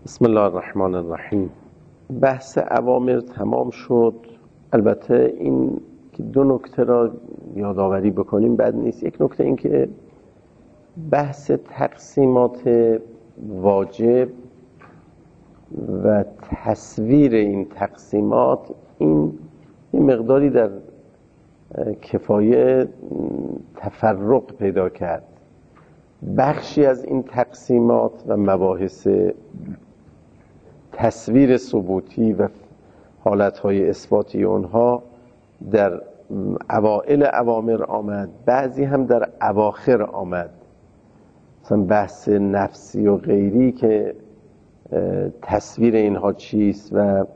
بسم الله الرحمن الرحیم. بحث اوامر تمام شد. البته این که دو نکته را یادآوری بکنیم بد نیست. یک نکته این که بحث تقسیمات واجب و تصویر این تقسیمات این مقداری در کفایه تفرق پیدا کرد. بخشی از این تقسیمات و مباحث تصویر ثبوتی و حالتهای اثباتی اونها در اوائل اوامر آمد، بعضی هم در اواخر آمد. مثلا بحث نفسی و غیری که تصویر اینها چیست و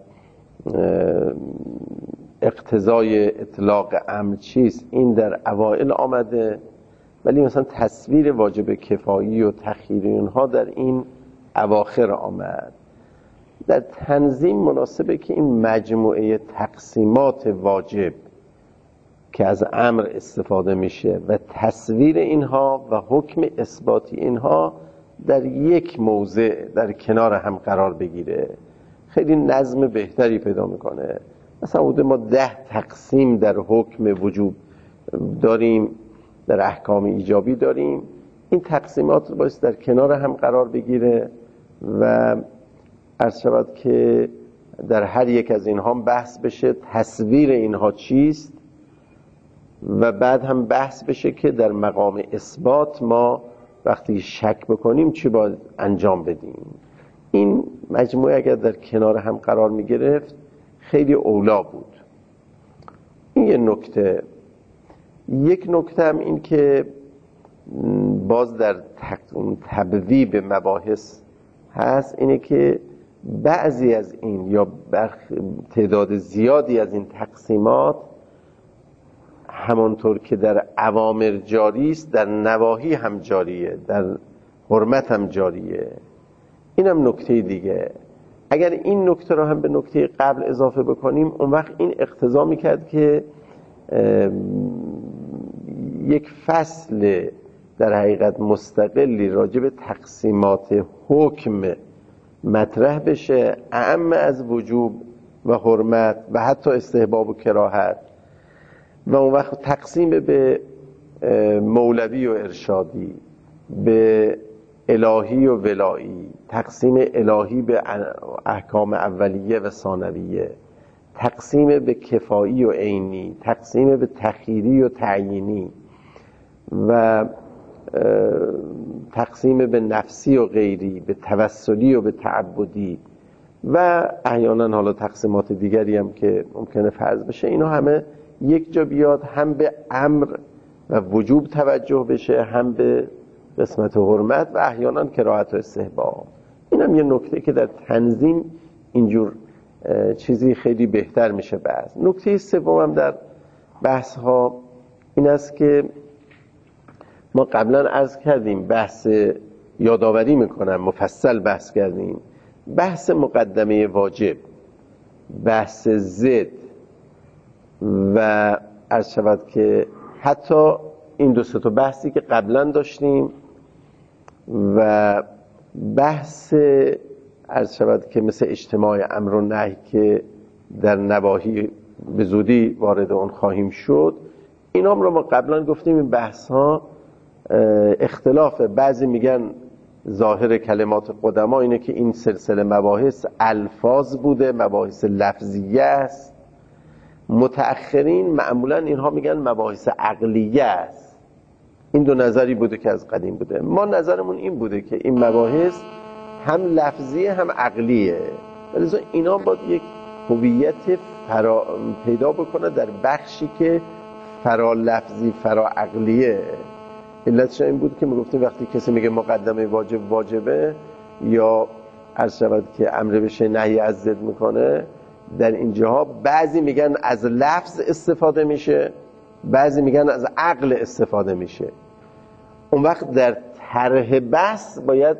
اقتضای اطلاق امر چیست، این در اوائل آمده، ولی مثلا تصویر واجب کفایی و تخییر اینها در این اواخر آمد. در تنظیم مناسبه که این مجموعه تقسیمات واجب که از امر استفاده میشه و تصویر اینها و حکم اثباتی اینها در یک موضع در کنار هم قرار بگیره، خیلی نظم بهتری پیدا میکنه. مثلا ما 10 تقسیم در حکم وجوب داریم، در احکام ایجابی داریم. این تقسیمات باید در کنار هم قرار بگیره و عرض شود که در هر یک از اینها بحث بشه تصویر اینها چیست و بعد هم بحث بشه که در مقام اثبات ما وقتی شک بکنیم چی باید انجام بدیم. این مجموعه اگر در کنار هم قرار می گرفت خیلی اولا بود. این یه نکته. یک نکته هم این که باز در تبویب مباحث هست، اینه که بعضی از این یا تعداد زیادی از این تقسیمات همانطور که در اوامر جاری است در نواهی هم جاریه، در حرمت هم جاریه. این هم نکته دیگه. اگر این نکته رو هم به نکته قبل اضافه بکنیم، اون وقت این اقتضا میکرد که یک فصل در حقیقت مستقلی راجع به تقسیمات حکم مطرح بشه، اعم از وجوب و حرمت و حتی استحباب و کراهت، و اون وقت تقسیم به مولوی و ارشادی، به الهی و ولایی، تقسیم الهی به احکام اولیه و ثانویه، تقسیم به کفایی و عینی، تقسیم به تخییری و تعیینی و تقسیم به نفسی و غیری، به توسلی و به تعبدی و احیانا حالا تقسیمات دیگری هم که ممکنه فرض بشه. اینا همه یک جا بیاد، هم به امر و وجوب توجه بشه، هم به قسمت حرمت و احیانا کراهت و استحباب. این هم یه نکته که در تنظیم اینجور چیزی خیلی بهتر میشه. بحث نکته سوم هم در بحث ها این است که ما قبلا عرض کردیم، بحث یادآوری میکنم، مفصل بحث کردیم، بحث مقدمه واجب، بحث ضد و عرض شود که حتی این دو سه تا بحثی که قبلا داشتیم و بحث عرض شود که مثل اجتماع امر و نهی که در نواهی به زودی وارد اون خواهیم شد، اینا رو ما قبلا گفتیم. این بحث ها اختلافه. بعضی میگن ظاهر کلمات قدما اینه که این سلسله مباحث الفاظ بوده، مباحث لفظیه است. متأخرین معمولا اینها میگن مباحث عقلیه است. این دو نظری بوده که از قدیم بوده. ما نظرمون این بوده که این مباحث هم لفظیه هم عقلیه، ولی اینا باید یک هویت پیدا بکنه در بخشی که فرا لفظی فرا عقلیه. علتش این بود که ما گفتیم وقتی کسی میگه مقدمه واجب واجبه یا عرض شود که امر بشه نهی از ضد میکنه، در اینجاها بعضی میگن از لفظ استفاده میشه، بعضی میگن از عقل استفاده میشه. اون وقت در طرح بحث باید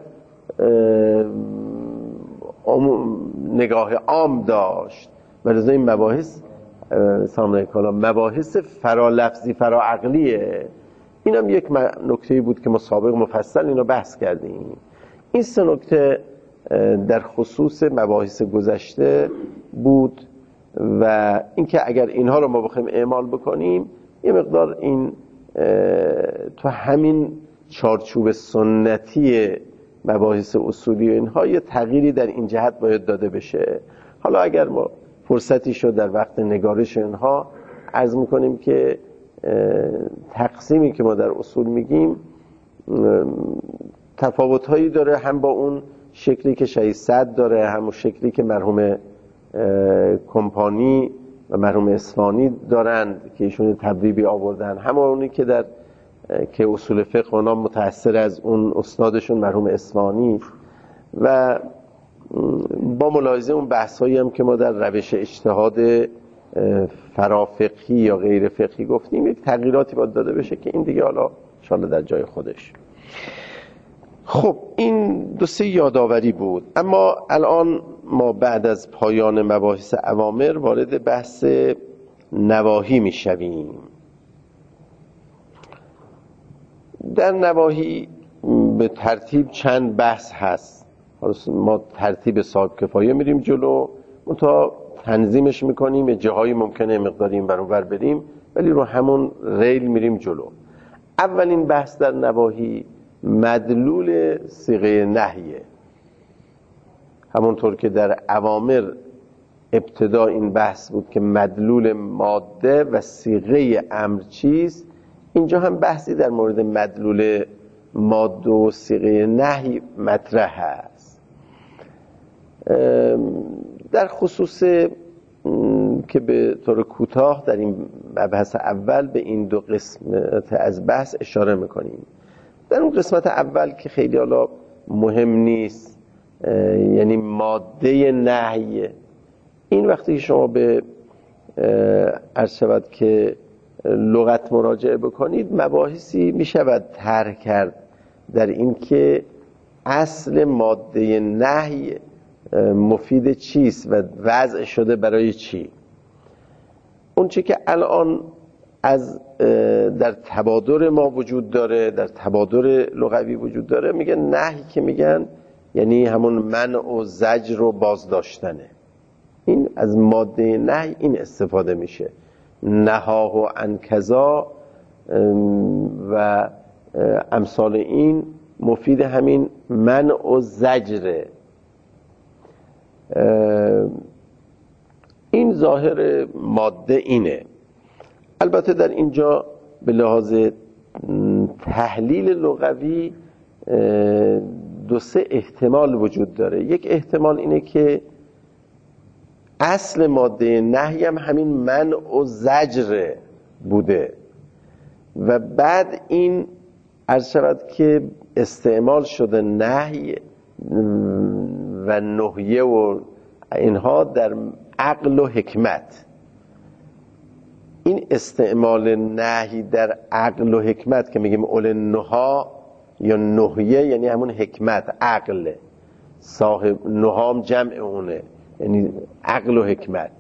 نگاه عام داشت و لذا این مباحث سامنه کلام مباحث فرا لفظی فرا عقلیه. این هم یک نکته بود که ما سابق مفصل اینو بحث کردیم. این سه نکته در خصوص مباحث گذشته بود و اینکه اگر اینها رو ما بخوایم اعمال بکنیم یه مقدار این تو همین چارچوب سنتی مباحث اصولی و اینها یه تغییری در این جهت باید داده بشه. حالا اگر ما فرصتی شد در وقت نگارش اینها عرض میکنیم که تقسیمی که ما در اصول میگیم تفاوت‌هایی داره، هم با اون شکلی که شهید صدر داره، همون شکلی که مرحوم کمپانی و مرحوم اصفهانی دارند که ایشون تبریبی آوردن، همونی که در که اصول فقه اونا متأثر از اون استادشون مرحوم اصفهانی و با ملاحظه اون بحثایی هم که ما در روش اجتهاد فرافقهی یا غیر فقهی گفتیم یک تغییراتی باید داده بشه که این دیگه حالا انشاءالله در جای خودش. خب این دو سه یادآوری بود. اما الان ما بعد از پایان مباحث اوامر وارد بحث نواهی میشویم. در نواهی به ترتیب چند بحث هست. ما ترتیب صاحب کفایه میریم جلو، تا تنظیمش میکنیم، جاهایی ممکنه مقداری این بر اون ور بریم ولی رو همون ریل میریم جلو. اولین بحث در نواهی مدلول صیغه نهیه. همونطور که در اوامر ابتدا این بحث بود که مدلول ماده و صیغه امر چیست، اینجا هم بحثی در مورد مدلول ماده و صیغه نهی مطرح هست. در خصوص که به طور کوتاه در این بحث اول به این دو قسمت از بحث اشاره میکنیم. در اون قسمت اول که خیلی حالا مهم نیست، یعنی ماده نهی، این وقتی که شما به عرض شود که لغت مراجعه بکنید مباحثی میشود طرح کرد در این که اصل ماده نهی مفید چیست و وضع شده برای چی. اون چی که الان از در تبادر ما وجود داره، در تبادر لغوی وجود داره، میگن نهی که میگن یعنی همون منع و زجر و بازداشتنه. این از ماده نهی این استفاده میشه، نهاه و انکذا و امثال این مفید همین منع و زجره. این ظاهر ماده اینه. البته در اینجا به لحاظ تحلیل لغوی دو سه احتمال وجود داره. یک احتمال اینه که اصل ماده نهی هم همین منع و زجر بوده و بعد این عرض شود که استعمال شده نهی و نهیه و اینها در عقل و حکمت. این استعمال نهی در عقل و حکمت که میگیم اول نها یا نهیه یعنی همون حکمت، عقل، صاحب نهام جمع اونه یعنی عقل و حکمت.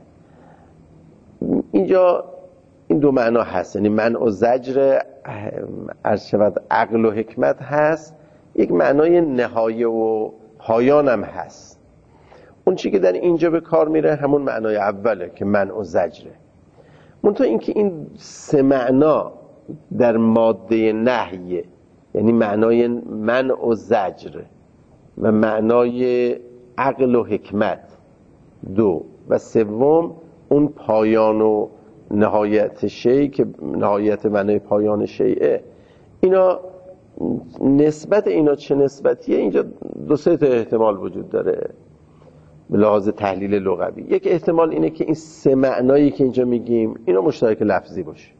اینجا این دو معنا هست، یعنی منع و زجر عرض شود عقل و حکمت هست، یک معنای نهایه و پایان هم هست. اون چی که در اینجا به کار میره همون معنای اوله که منع و زجره. منتها اینکه این سه معنا در ماده نهیه، یعنی معنای منع و زجر و معنای عقل و حکمت دو و سوم اون پایان و نهایت شیء که نهایت معنای پایان شیء، اینا نسبت اینا چه نسبتیه؟ اینجا دو سه تا احتمال وجود داره به لحاظ تحلیل لغوی. یک احتمال اینه که این سه معنایی که اینجا میگیم اینا مشترک لفظی باشه.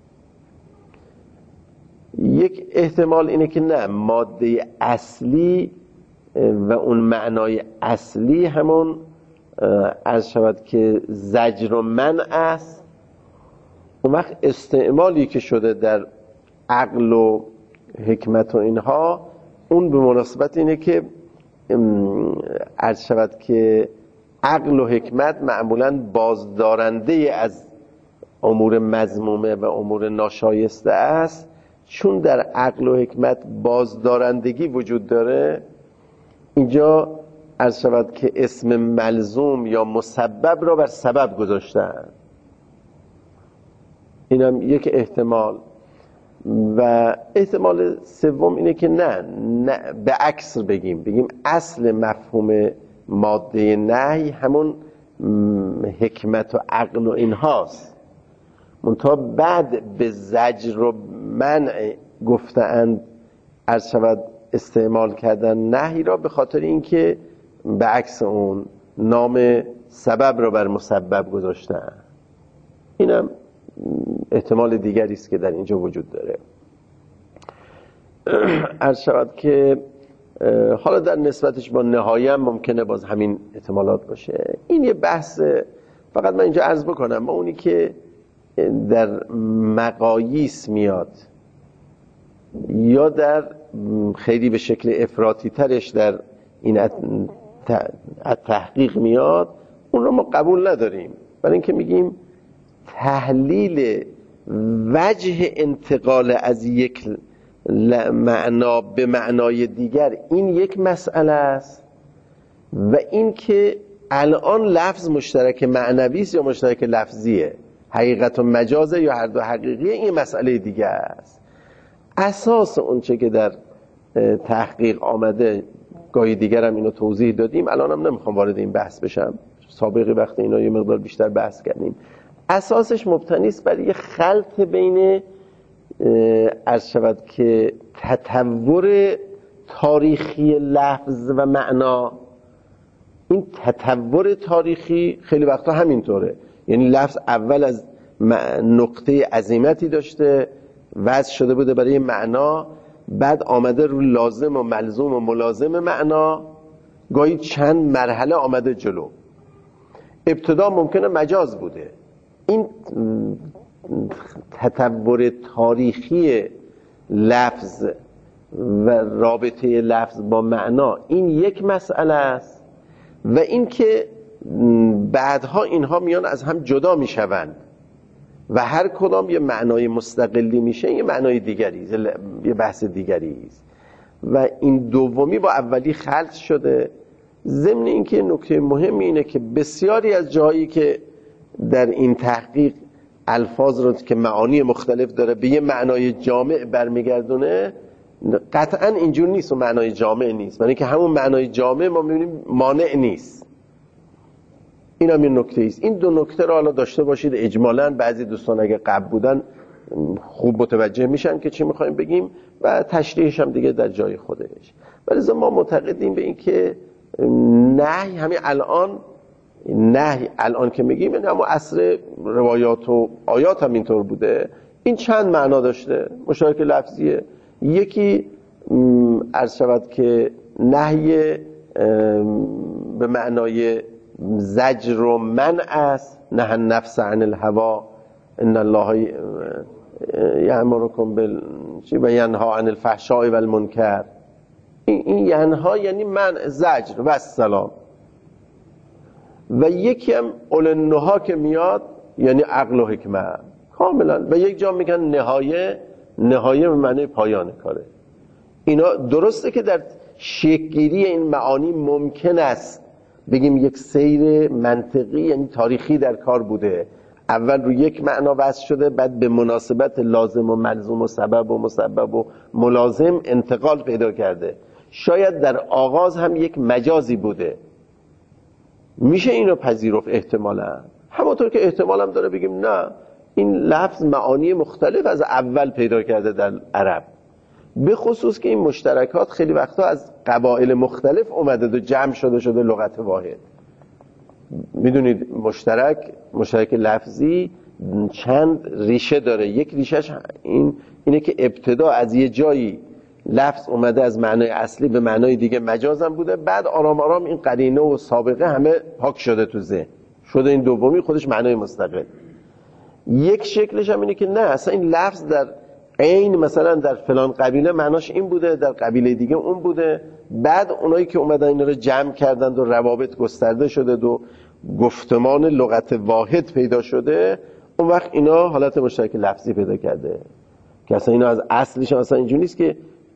یک احتمال اینه که نه، ماده اصلی و اون معنای اصلی همون عرض شود که زجر و منع است. اون وقت استعمالی که شده در عقل و حکمت و اینها اون به مناسبت اینه که عرض شود که عقل و حکمت معمولاً بازدارنده از امور مذمومه و امور ناشایسته است. چون در عقل و حکمت بازدارندگی وجود داره، اینجا عرض شود که اسم ملزوم یا مسبب را بر سبب گذاشتن. اینم یک احتمال. و احتمال سوم اینه که نه به عکس بگیم اصل مفهوم ماده نهی همون حکمت و عقل و اینهاست، منتها بعد به زجر و منع گفتند عرض شود استعمال کردن نهی را، به خاطر اینکه به عکس اون نام سبب را بر مسبب گذاشتن. اینم احتمال دیگری است که در اینجا وجود داره. عرض شود که حالا در نسبتش با نهایه هم ممکنه باز همین احتمالات باشه. این یه بحث. فقط من اینجا عرض بکنم ما اونی که در مقاییس میاد یا در خیلی به شکل افراطی ترش در این تحقیق میاد، اون رو ما قبول نداریم، برای اینکه میگیم تحلیل وجه انتقال از یک معنا به معنای دیگر این یک مسئله است، و این که الان لفظ مشترک معنوی است یا مشترک لفظیه، حقیقت و مجازه یا هر دو حقیقیه، این مسئله دیگه است. اساس اون چه که در تحقیق آمده گاهی دیگر هم اینو توضیح دادیم، الان هم نمیخوام وارد این بحث بشم، سابقی وقت اینا یه مقدار بیشتر بحث کردیم. اساسش مبتنی است بر یه خلط بین عرض شود که تطور تاریخی لفظ و معنا. این تطور تاریخی خیلی وقتا همینطوره، یعنی لفظ اول از نقطه عظیمتی داشته وضع شده بوده برای معنا، بعد آمده رو لازم و ملزوم و ملازم معنا، گاهی چند مرحله آمده جلو. ابتدا ممکنه مجاز بوده. این تطور تاریخی لفظ و رابطه لفظ با معنا این یک مسئله است، و این که بعدها اینها میان از هم جدا میشوند و هر کدام یه معنای مستقلی میشه، یه معنای دیگری، یه بحث دیگری است، و این دومی با اولی خلط شده. ضمن اینکه نکته مهمی اینه که بسیاری از جایی که در این تحقیق الفاظ رو که معانی مختلف داره به یه معنای جامع برمیگردونه، قطعا اینجور نیست و معنای جامع نیست، یعنی که همون معنای جامع ما میبینیم مانع نیست. این هم یه نکته ایست. این دو نکته رو حالا داشته باشید اجمالاً. بعضی دوستان اگه قبل بودن خوب متوجه میشن که چی میخوایم بگیم و تشریحش هم دیگه در جای خودش. ولی ما معتقدیم به این که نهی همین الان که میگیم این همون عصر روایات و آیات هم اینطور بوده. این چند معنا داشته، مشترک لفظیه. یکی عرض شود که نهی به معنای زجر و منع است، نه النفس عن الهوا ان الله یأمرکم و ینها عن الفحشاء والمنکر. این ینها یعنی منع، زجر و السلام. و یکی هم اول النها که میاد یعنی عقل و حکمت کاملا. و یک جا میگن نهایه به معنی پایان کاره. اینا درسته که در شکل‌گیری این معانی ممکن است بگیم یک سیر منطقی یعنی تاریخی در کار بوده، اول رو یک معنا وضع شده، بعد به مناسبت لازم و ملزوم و سبب و مسبب و ملازم انتقال پیدا کرده. شاید در آغاز هم یک مجازی بوده، میشه اینو پذیرفت احتمالا. همونطور که احتمال هم داره بگیم نه این لفظ معانی مختلف از اول پیدا کرده در عرب، به خصوص که این مشترکات خیلی وقتا از قبایل مختلف اومده و جمع شده لغت واحد. میدونید مشترک لفظی چند ریشه داره. یک ریشش اینه که ابتدا از یه جایی لفظ اومده از معنای اصلی به معنای دیگه مجازم بوده، بعد آرام آرام این قرینه و سابقه همه پاک شده تو ذهن، شده این دومی خودش معنای مستقل. یک شکلش هم اینه که نه اصلا این لفظ در عین مثلا در فلان قبیله معناش این بوده، در قبیله دیگه اون بوده، بعد اونایی که اومدن اینا رو جمع کردند و روابط گسترده شده و گفتمان لغت واحد پیدا شده، اون وقت اینا حالت مشترک لفظی پیدا کرده که اصلا اینا از اصلش اصلا اینجوری نیست که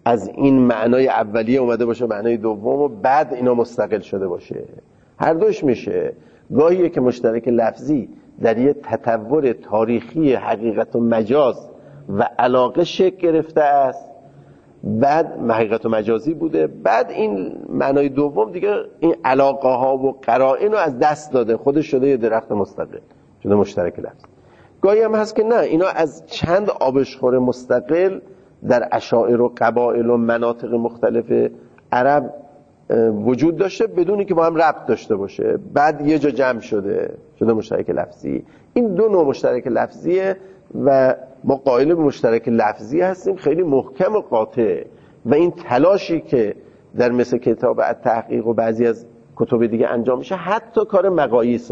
از این معنای اولیه اومده باشه معنای دوم و بعد اینا مستقل شده باشه. هر دوش میشه. گاهیه که مشترک لفظی در یه تطور تاریخی حقیقت و مجاز و علاقه شکل گرفته است، بعد حقیقت و مجازی بوده، بعد این معنای دوم دیگه این علاقه ها و قرائن رو از دست داده، خودش شده یه درخت مستقل، شده مشترک لفظ. گاهی هم هست که نه، اینا از چند آبشخور مستقل در اشاعر و قبایل و مناطق مختلف عرب وجود داشته بدونی که با هم ربط داشته باشه، بعد یه جا جمع شده مشترک لفظی. این دو نوع مشترک لفظیه و ما قائل به مشترک لفظی هستیم خیلی محکم و قاطع. و این تلاشی که در مثل کتاب التحقیق و بعضی از کتب دیگه انجام میشه، حتی کار مقاییس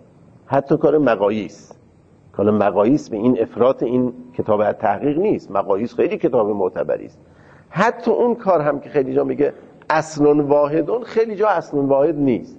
کار مقاییس به این افراط این کتاب التحقیق نیست. مقاییس خیلی کتاب معتبری است. حتی اون کار هم که خیلی جا میگه اصل واحدون، خیلی جا اصل واحد نیست.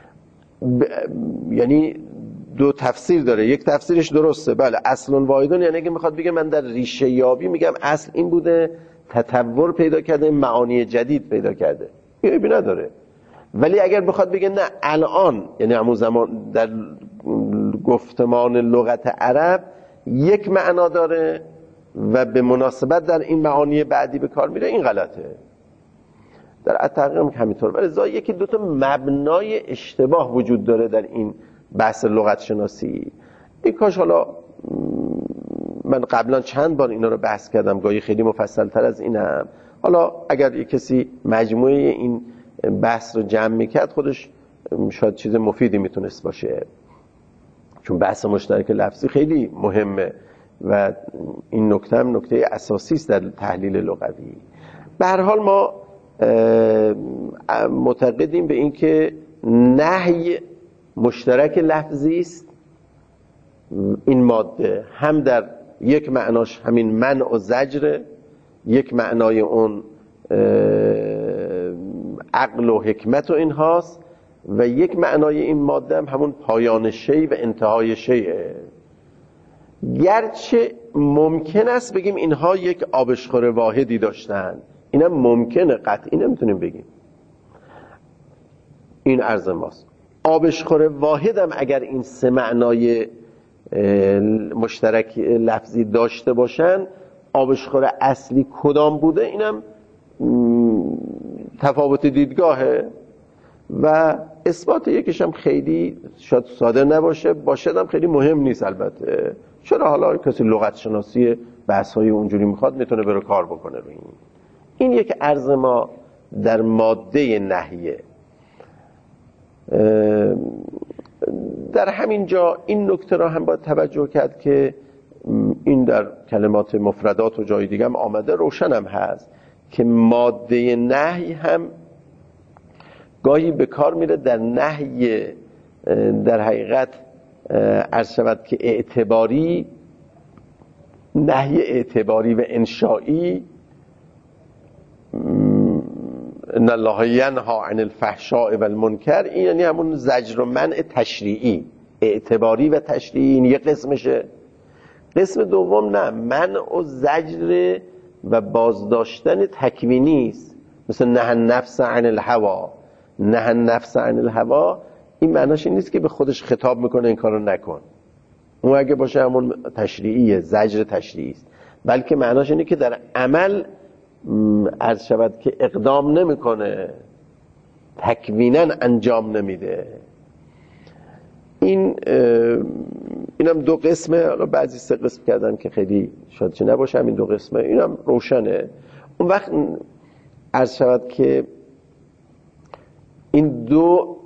یعنی دو تفسیر داره. یک تفسیرش درسته، بله اصل واحدون یعنی که میخواد بگه من در ریشه یابی میگم اصل این بوده، تطور پیدا کرده، معانی جدید پیدا کرده، عیبی نداره. ولی اگر بخواد بگه نه الان، یعنی همون زمان در گفتمان لغت عرب یک معنا داره و به مناسبت در این معانی بعدی به کار میره، این غلطه. در التحقیق هم همینطور. ولی زای یکی دوتا مبنای اشتباه وجود داره در این بحث لغت شناسی. این کاش حالا من قبلا چند بار اینا رو بحث کردم، گاهی خیلی مفصل تر از اینم. حالا اگر یک کسی مجموعه این بحث رو جمع میکرد، خودش شاید چیز مفیدی میتونست باشه، چون بحث مشترک لفظی خیلی مهمه و این نکته هم نکته اساسی است در تحلیل لغوی. به هر حال ما معتقدیم به این که نهی مشترک لفظی است. این ماده هم در یک معناش همین منع و زجر، یک معنای اون عقل و حکمت و اینهاست، و یک معنای این ماده هم همون پایان شی و انتهای شیه. گرچه ممکن است بگیم اینها یک آبشخور واحدی داشتن، اینم ممکنه، قطعی نمیتونیم بگیم. این عرض ماست. آبشخور واحد هم اگر این سه معنای مشترک لفظی داشته باشن، آبشخور اصلی کدام بوده اینم تفاوت دیدگاهه و اثبات یکیش هم خیلی شاید ساده نباشه، باشد هم خیلی مهم نیست. البته چرا، حالا کسی لغت شناسی بحث‌های اونجوری میخواد میتونه بره کار بکنه روی این یک عرض ما در ماده نهیه. در همین جا این نکته را هم باید توجه کرد که این در کلمات مفردات و جای دیگه هم آمده، روشن هم هست که ماده نهی هم گاهی به کار میره در نهی در حقیقت عرض شود که اعتباری، نهی اعتباری و انشائی. ان الله ینهی عن الفحشاء و المنکر، این یعنی همون زجر و منع تشریعی، اعتباری و تشریعی، این یه قسمشه. قسم دوم نه، منع و زجر و بازداشتن تکوینی است، مثل نه النفس عن الهوا. نه النفس عن الهوا این معناش این نیست که به خودش خطاب میکنه این کارو نکن، اون اگه باشه همون تشریعیه، زجر تشریعی است، بلکه معناش اینه که در عمل عرض شود که اقدام نمیکنه، تکویناً انجام نمیده. اینم دو قسمه، حالا بعضی سه قسم کردن که خیلی شاید چه نباشه، همین دو قسمه، اینم روشنه. اون وقت عرض شود که این دو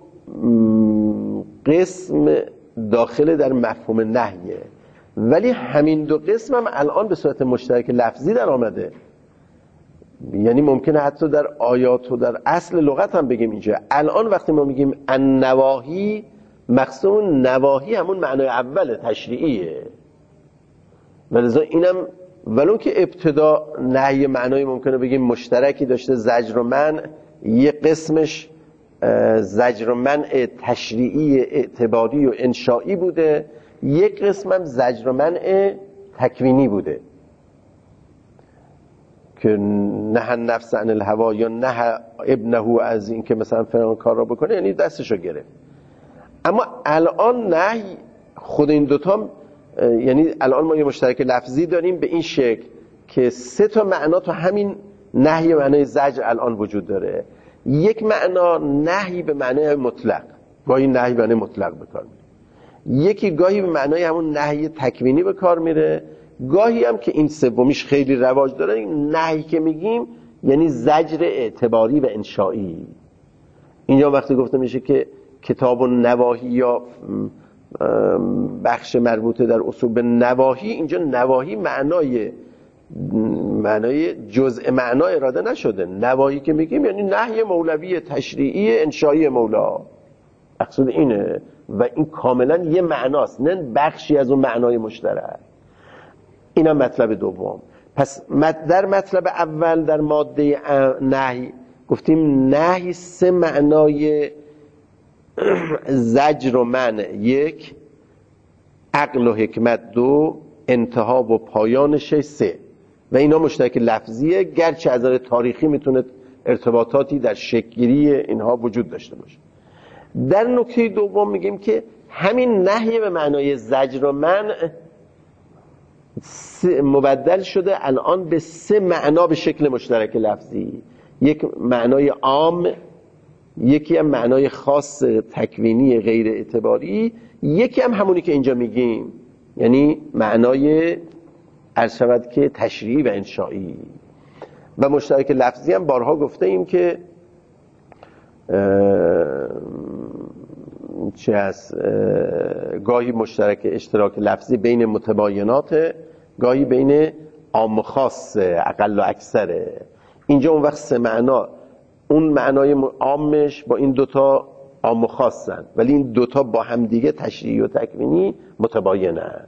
قسم داخل در مفهوم نهیه، ولی همین دو قسم هم الان به صورت مشترک لفظی در آمده. یعنی ممکنه حتی در آیات و در اصل لغت هم بگیم اینجا. الان وقتی ما میگیم النواهی، مقصود نواهی همون معنای اول تشریعیه، ولذا اینم ولو که ابتدا نهی معنای ممکنه بگیم مشترکی داشته، زجر و منع، یه قسمش زجر و منع تشریعی اعتباری و انشائی بوده، یک قسم هم زجر و منع تکوینی بوده که نه نفس عن الهوا یا نه ابنه از این که مثلا فلان کار را بکنه، یعنی دستشو گرفت. اما الان نهی خود این دوتا، یعنی الان ما یه مشترک لفظی داریم به این شکل که 3 تا معنا تو همین نهی معنای زجر الان وجود داره. یک معنا نهی به معنای مطلق، گاهی نهی به معنای مطلق به کار میره، یکی گاهی به معنای همون نهی تکوینی به کار میره، گاهی هم که این سومیش خیلی رواج داره، این نهی که میگیم یعنی زجر اعتباری و انشایی. اینجا وقتی گفته میشه که کتاب النواهی یا بخش مربوطه در اصول به نواهی، اینجا نواهی معنای جزء معنا اراده نشده. نواهی که میگیم یعنی نهی مولوی تشریعی انشایی مولا، مقصود اینه و این کاملا یه معناست، نه بخشی از اون معنای مشترک. اینم مطلب دوم. پس در مطلب اول در ماده نهی گفتیم نهی 3 معنای زجر و منع، 1 عقل و حکمت، 2 انتها و پایانش، 3 و اینا مشترک لفظیه، گرچه از نظر تاریخی میتونه ارتباطاتی در شکل‌گیری اینها وجود داشته باشه. در نکته دوم میگیم که همین نهی به معنای زجر و منع مبدل شده الان به 3 معنا به شکل مشترک لفظی، یک معنای عام، یکی هم معنای خاص تکوینی غیر اعتباری، یکی هم همونی که اینجا میگیم یعنی معنای عرض شود که تشریعی و انشایی. و مشترک لفظی هم بارها گفته ایم که چه از گاهی مشترک اشتراک لفظی بین متباینات، گاهی بین عام و خاص، اقل و اکثره. اینجا اون وقت 3 معنا، اون معنای عامش با این دوتا عام و خاصن، ولی این دوتا با هم دیگه تشریعی و تکوینی متباینن.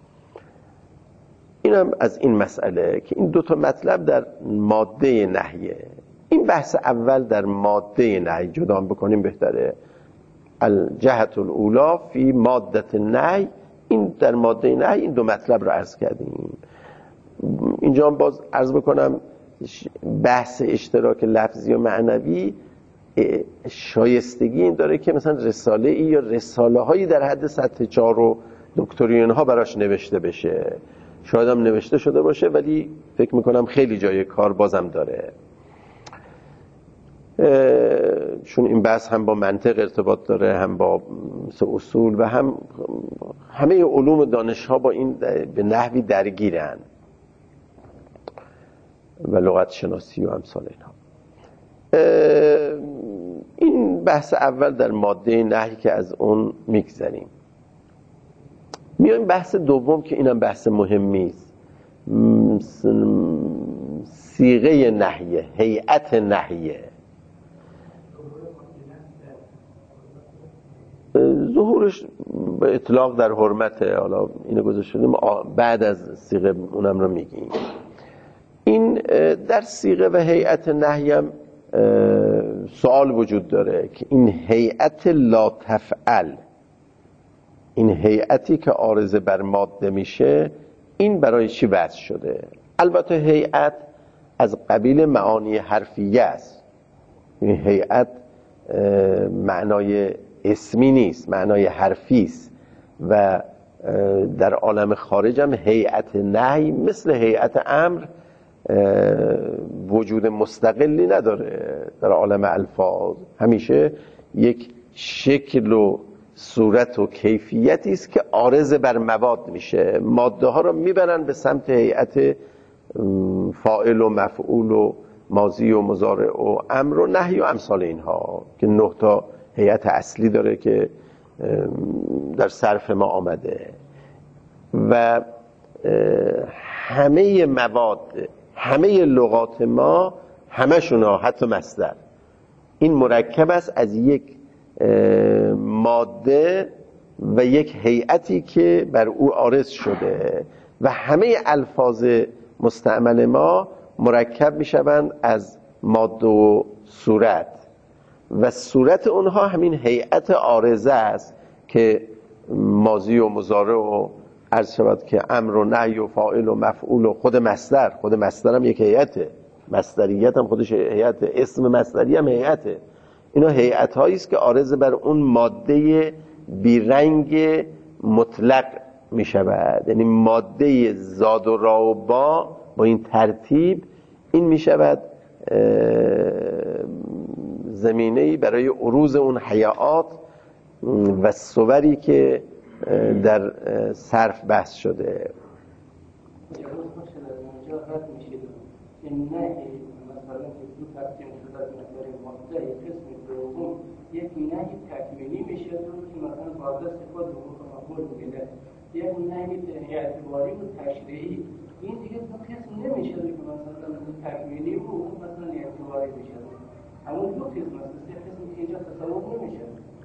اینم از این مسئله که این دوتا مطلب در ماده نهیه. این بحث اول در ماده نهی جدا بکنیم بهتره. الجهت الاولا فی ماده نهی، این در ماده نهی این 2 مطلب رو عرض کردیم. اینجا هم باز عرض بکنم بحث اشتراک لفظی و معنوی شایستگی این داره که مثلا رساله ای یا رساله هایی در حد سطح 4 و دکترین ها براش نوشته بشه. شاید هم نوشته شده باشه ولی فکر میکنم خیلی جای کار بازم داره، چون این بحث هم با منطق ارتباط داره، هم با اصول و هم همه علوم دانش ها با این به نحوی درگیرن و لغت شناسی و امثال اینها. این بحث اول در ماده نهی که از اون میگذریم. میایم بحث دوم که اینم بحث مهمی است، صیغه نهیه، هیئت نهیه. ظهورش به اطلاق در حرمته، حالا اینو گذاشتیم بعد از صیغه اونم رو میگیم. این در صیغه و هیئت نهی هم سوال وجود داره که این هیئت لا تفعل، این هیئتی که عارضه بر ماده میشه، این برای چی وضع شده؟ البته هیئت از قبیل معانی حرفیه است. این هیئت معنای اسمی نیست، معنای حرفی است و در عالم خارج هم هیئت نهی مثل هیئت امر وجود مستقلی نداره. در عالم الفاظ همیشه یک شکل و صورت و کیفیتی است که عارض بر مواد میشه، ماده ها رو میبرن به سمت هیئت فاعل و مفعول و ماضی و مضارع و امر و نهی و امثال اینها که 9 تا هیئت اصلی داره که در صرف ما آمده. و همه مواد، همه لغات ما، همشون ها حتی مصدر، این مرکب است از یک ماده و یک هیئتی که بر او عارض شده و همه الفاظ مستعمل ما مرکب میشوند از ماده و صورت و صورت اونها همین هیئت عارضه است که ماضی و مضارع و عرض شود که امر و نهی و فاعل و مفعول و خود مصدر هم یک هیئته. مصدریت هم خودش هیئت، اسم مصدری هم هیئته. اینا هیئت هایی است که عارض بر اون ماده بیرنگ مطلق می شود. یعنی ماده زاد و را و با این ترتیب این می شود زمینه‌ای برای عروض اون حیات و صوری که در صرف بحث شده. یک نهی تکوینی میشه که مثلا بعضی صفات رو قبول میده، یک نهی اعتباری و تشریعی. این دیگه دو قسم نمیشه که مثلا تکوینی و مثلا اعتباری میشه. همون دو قسم است، سه قسم که اینجا تصور نمیشه.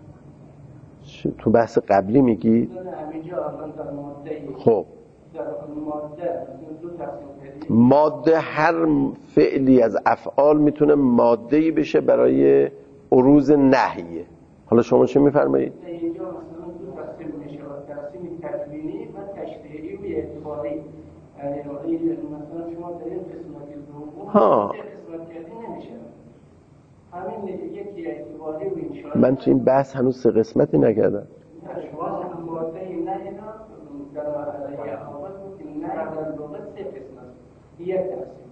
تو بحث قبلی میگی؟ همینجا الان در ماده خب در ماده دو تقسیم کردیم. ماده هر فعلی از افعال میتونه ماده‌ای بشه برای عروض نهیه. حالا شما چه میفرمایید؟ اینجا مثلا دو تقسیم میشه، تقسیم تکوینی و تشریعی و اعتباری. یعنی مثلا شما در این قسمت دوم سه قسمت کردی نمیشه. همین یکی اعتباری و انشاء. من تو این بحث هنوز سه قسمتی نکردم. شما هم ماده نه در مرحله اول بود که نه در لغت سه قسم است. یک تقسیم.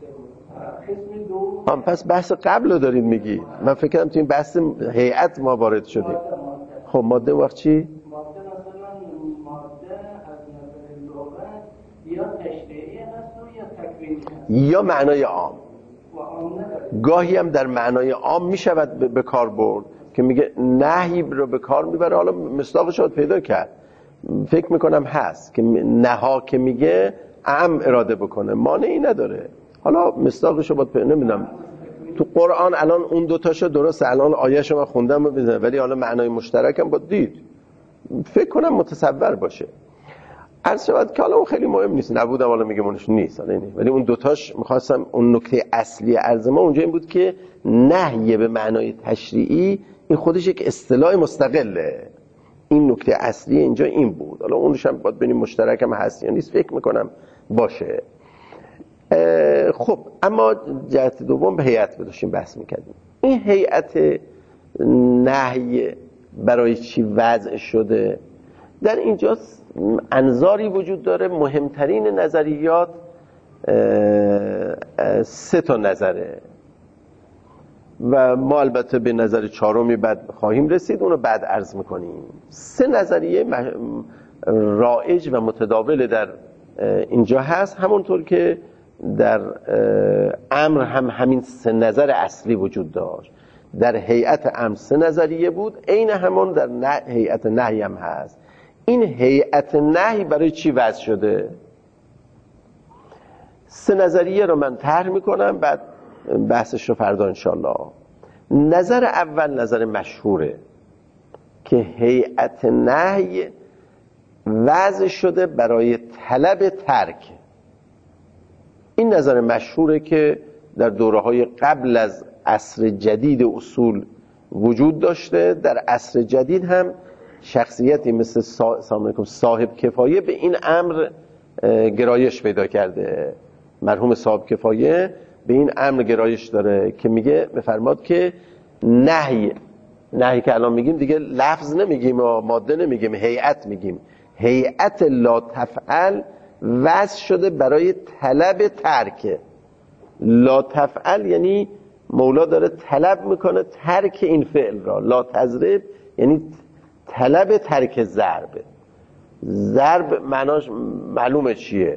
قسم دوم پس بحث قبل رو دارید میگی. من فکر کردم تو این بحث هیئت ما وارد شدیم. خب ماده وقت چی؟ ماده مثلا ماده از نظر لغت یا تشریعی هست و یا تکوینی هست یا معنای عام. و عام نداره. گاهی هم در معنای عام میشود به کار برد که میگه نهی رو به کار میبره. حالا مصداقش رو پیدا کرد، فکر میکنم هست که نها که میگه عام اراده بکنه، مانعی نداره. حالا مصداقش رو باید نمیدونم تو قرآن الان اون دوتاشو درست الان آیه‌شو من خوندم و بزنم، ولی حالا معنای مشترک هم باید دید، فکر کنم متصور باشه. عرض شود که حالا اون خیلی مهم نیست، نبودم حالا میگه منش نیست، حالا اینه. ولی اون دوتاش میخواستم اون نکته اصلی عرض ما اونجا این بود که نهی به معنای تشریعی این خودش یک اصطلاح مستقله. این نکته اصلی اینجا این بود. حالا اونش هم باید ببینیم مشترک هم هست یا نیست، فکر میکنم باشه. خب اما جهت دوم به هیئت داشتیم بحث میکردیم. این هیئت نهی برای چی وضع شده؟ در اینجا انظاری وجود داره. مهمترین نظریات سه تا نظره و ما البته به نظر چهارمی بعد خواهیم رسید، اونو بعد عرض میکنیم. سه نظریه رایج و متداول در اینجا هست، همونطور که در امر هم همین سه نظر اصلی وجود داشت. در هیئت امر سه نظریه بود، عین همون در هیئت نهی هم هست. این هیئت نهی برای چی وضع شده؟ سه نظریه رو من طرح میکنم، بعد بحثش رو فردا انشالله. نظر اول نظر مشهوره که هیئت نهی وضع شده برای طلب ترک. این نظر مشهوره که در دوره‌های قبل از عصر جدید اصول وجود داشته. در عصر جدید هم شخصیتی مثل صاحب کفایه به این امر گرایش پیدا کرده. مرحوم صاحب کفایه به این امر گرایش داره که میگه بفرماد که نهی که الان میگیم دیگه لفظ نمیگیم و ماده نمیگیم، هیئت میگیم. هیئت لا تفعل وضع شده برای طلب ترک. لا تفعل یعنی مولا داره طلب میکنه ترک این فعل را. لا تضرب یعنی طلب ترک ضرب. ضرب معناش معلومه چیه.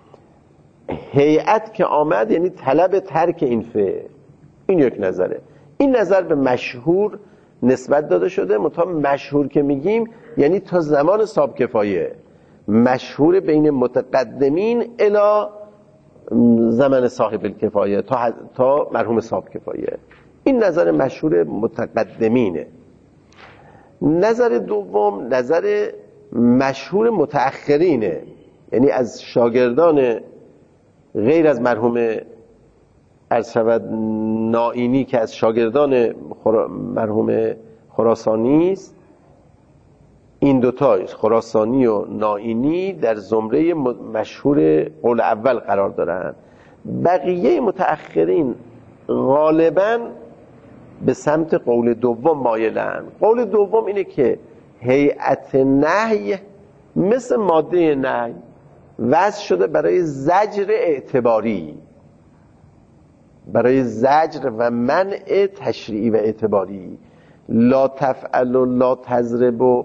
هیئت که آمد یعنی طلب ترک این فعل. این یک نظره. این نظر به مشهور نسبت داده شده. مشهور که میگیم یعنی تا زمان صاحب کفایه، مشهور بین متقدمین الی زمان صاحب الکفایه، تا مرحوم صاحب کفایه. این نظر مشهور متقدمینه. نظر دوم نظر مشهور متأخرینه، یعنی از شاگردان غیر از مرحوم ارشد نائینی که از شاگردان مرحوم خراسانی است. این دوتا خراسانی و نائینی در زمره مشهور قول اول قرار دارن. بقیه متأخرین غالباً به سمت قول دوم مایلن. قول دوم اینه که هیئت نهی مثل ماده نهی وضع شده برای زجر اعتباری، برای زجر و منع تشریعی و اعتباری. لا تفعل و لا تضرب و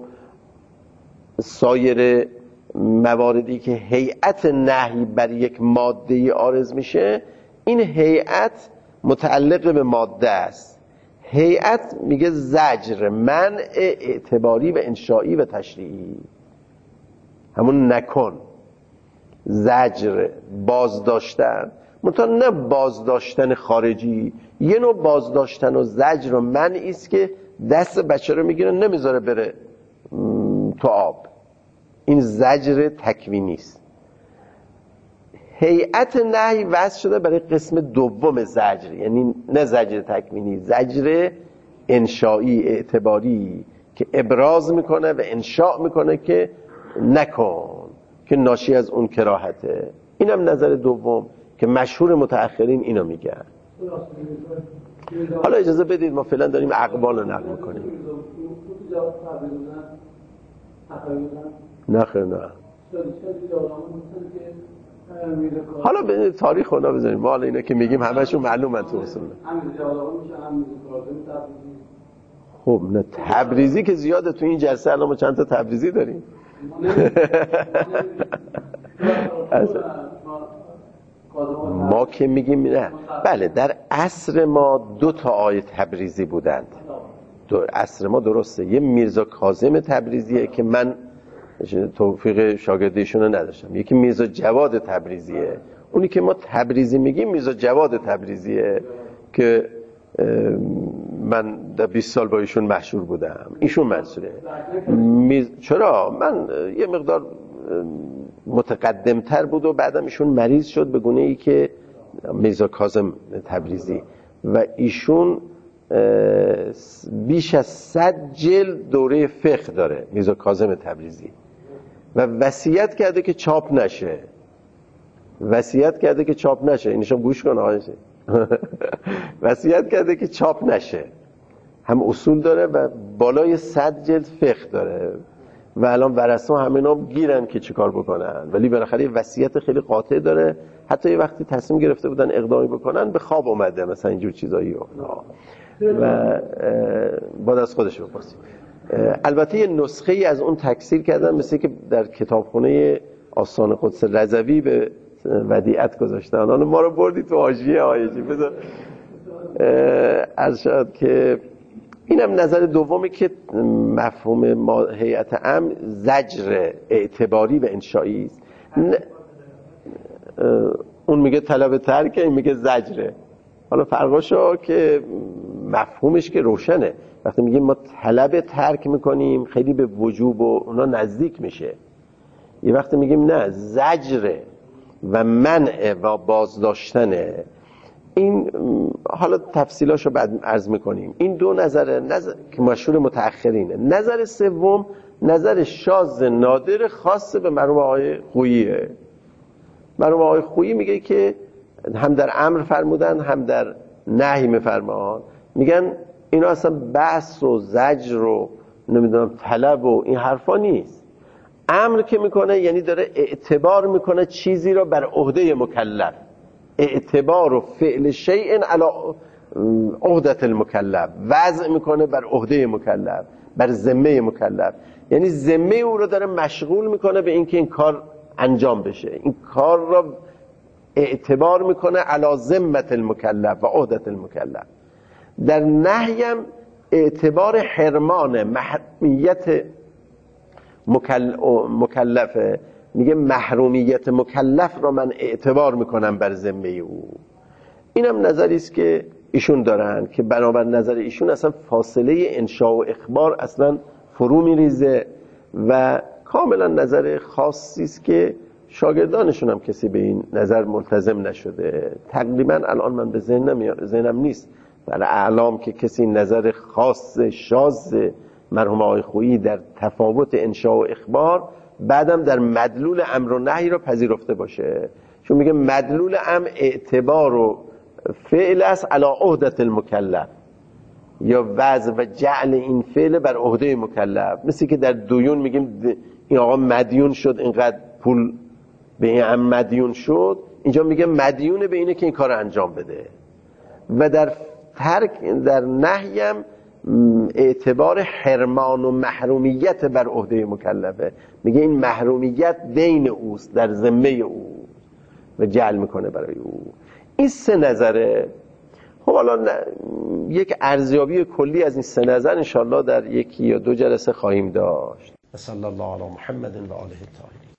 سایر مواردی که هیئت نهی بر یک ماده عارض میشه، این هیئت متعلق به ماده است. هیئت میگه زجر، منع اعتباری و انشایی و تشریعی، همون نکن، زجر، بازداشتن، منتها نه بازداشتن خارجی، یه نوع بازداشتن و زجر و منعی است که دست بچه رو میگیره نمیذاره بره تو آب، این زجر تکوینی است. هیئت نهی وضع شده برای قسم دوم زجر، یعنی نه زجر تکوینی، زجر انشایی اعتباری که ابراز میکنه و انشاء میکنه که نکن، که ناشی از اون کراهته. اینم نظر دوم که مشهور متأخرین اینو میگن. حالا اجازه بدید ما فعلا داریم اقوال رو نقل میکنیم. نه خیر نه. حالا به تاریخ اونا بزنیم، ما حالا اینا که میگیم همشون معلومه تو اصول. خب نه تبریزی که زیاده تو این جلسه، الان ما چند تا تبریزی داریم. ما که میگیم نه، بله در عصر ما 2 تا آیه تبریزی بودند. عصر ما درسته، یه میرزا کاظم تبریزیه که من توفیق شاگردیشون رو نداشتم، یکی میرزا جواد تبریزیه. اونی که ما تبریزی میگیم میرزا جواد تبریزیه که من در 20 سال با ایشون مشهور بودم. ایشون منصوره. چرا؟ من یه مقدار متقدمتر بود و بعدم ایشون مریض شد به گونه ای که میرزا کاظم تبریزی، و ایشون بیش از 100 جلد دوره فقه داره میرزا کاظم تبریزی، و وصیت کرده که چاپ نشه. وصیت کرده که چاپ نشه، اینشون گوش کن آقایش. وصیت کرده که چاپ نشه. هم اصول داره و بالای 100 جلد فقه داره و الان ورثه همینا گیرن که چیکار بکنن، ولی بالاخره وصیت خیلی قاطع داره. حتی یه وقتی تصمیم گرفته بودن اقدامی بکنن به خواب اومده مثلا اینجور چیزایی و بعد از خودش بپرسید. البته یه نسخه ای از اون تکثیر کردن، مثل که در کتابخونه آستان قدس رضوی به ودیعت گذاشتن. حالا ما رو بردی تو حاشیه آیجی. بذار عرض شد که اینم نظر دومی که مفهوم ما هیئت امر زجر اعتباری و انشایی است. اون میگه طلب ترک، این میگه زجره. حالا فرقاشو که مفهومش که روشنه. وقتی میگیم ما طلب ترک میکنیم خیلی به وجوب و اونا نزدیک میشه. یه وقتی میگیم نه، زجر و منع و بازداشتنه. این حالا تفصیلاشو بعد عرض میکنیم. این 2 نظر که مشهور متأخرینه. نظر سوم نظر شاذ نادر خاص به مرحوم آقای خوییه. مرحوم آقای خویی میگه که هم در امر فرمودن هم در نهی میفرمان، میگن اینا اصلا بحث و زجر و نمیدونم طلب و این حرفا نیست. امر که میکنه یعنی داره اعتبار میکنه چیزی رو بر عهده مکلف. اعتبار و فعل شیء علی عهده المکلف، وضع میکنه بر عهده مکلف، بر ذمه مکلف. یعنی ذمه او رو داره مشغول میکنه به اینکه این کار انجام بشه. این کار رو اعتبار میکنه علی ذمه المکلف و عهده المکلف. در نهیم اعتبار حرمان محرومیت مکلفه، میگه محرومیت مکلف رو من اعتبار میکنم بر ذمه او. اینم نظری است که ایشون دارن که بنابر نظر ایشون اصلا فاصله انشاء و اخبار اصلا فرو میریزه و کاملا نظر خاصی است که شاگردانشون هم کسی به این نظر ملتزم نشده. تقریبا الان من به ذهنم نیست در اعلام که کسی نظر خاص شاذ مرحوم آقای خویی در تفاوت انشاء و اخبار بعدم در مدلول امر و نهی را پذیرفته باشه. چون میگه مدلول امر اعتبار و فعل است علی عهدة المکلف، یا وضع و جعل این فعل بر عهده مکلف. مثل که در دیون میگیم این آقا مدیون شد، اینقدر پول به این امر مدیون شد، اینجا میگه مدیون به اینه که این کار انجام بده. و در نهیم اعتبار حرمان و محرومیت بر عهده مکلفه، میگه این محرومیت دین اوست، در ذمه او و جعل میکنه برای او. این سه نظره. خب حالا یک ارزیابی کلی از این سه نظر انشاءالله در یکی یا دو جلسه خواهیم داشت. صلی الله علی محمد و آله الطاهرین.